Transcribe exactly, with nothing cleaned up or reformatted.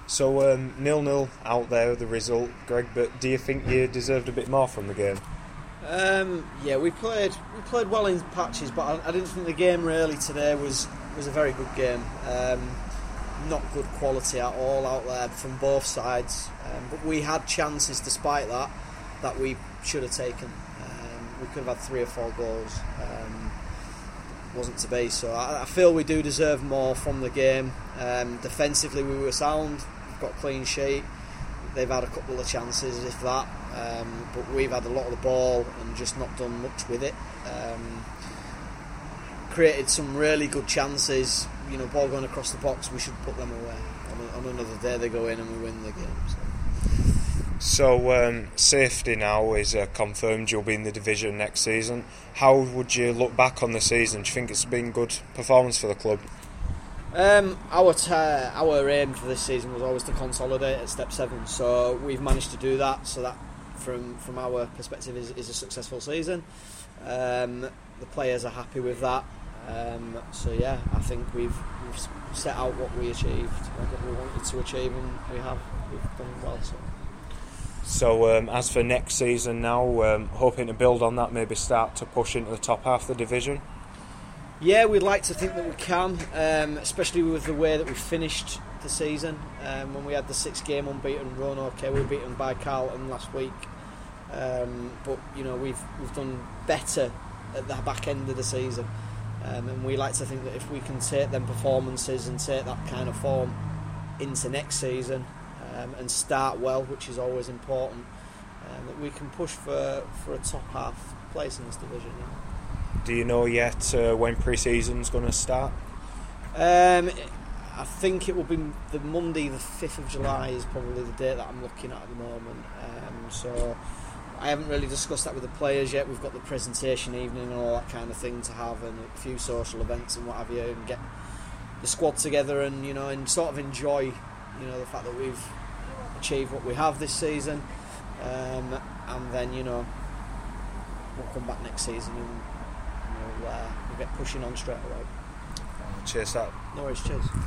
So um, nil-nil out there, the result, Greg. But do you think you deserved a bit more from the game? Um, yeah, we played we played well in patches, but I, I didn't think the game really today was was a very good game. Um, not good quality at all out there from both sides, um, but we had chances despite that that we should have taken. Um, we could have had three or four goals. Um, wasn't to be, so I, I feel we do deserve more from the game. Um, defensively we were sound, we've got a clean sheet. They've had a couple of chances, if that, um, but we've had a lot of the ball and just not done much with it. Um, created some really good chances, you know, ball going across the box, we should put them away. On, on another day they go in and we win the game. So. So um, safety now is uh, confirmed. You'll be in the division next season. How would you look back on the season? Do you think it's been good performance for the club? Um, our t- our aim for this season was always to consolidate at step seven. So we've managed to do that. So that, from from our perspective, is, is a successful season. Um, the players are happy with that. Um, so yeah, I think we've we've set out what we achieved, what we wanted to achieve, and we have. We've done well. So. So um, as for next season now, um, hoping to build on that, maybe start to push into the top half of the division? Yeah, we'd like to think that we can, um, especially with the way that we finished the season. Um, when we had the six game unbeaten run, okay, we were beaten by Carlton last week, um, but you know we've we've done better at the back end of the season, um, and we like to think that if we can take them performances and take that kind of form into next season. Um, and start well, which is always important, um, that we can push for, for a top half place in this division. Yeah. Do you know yet uh, when pre-season's going to start? Um, I think it will be the Monday, the fifth of July is probably the date that I'm looking at at the moment. Um, so I haven't really discussed that with the players yet. We've got the presentation evening and all that kind of thing to have, and a few social events and what have you, and get the squad together and you know and sort of enjoy you know the fact that we've achieve what we have this season, um, and then you know we'll come back next season and we'll, uh, we'll get pushing on straight away. Cheers, that. No worries, cheers.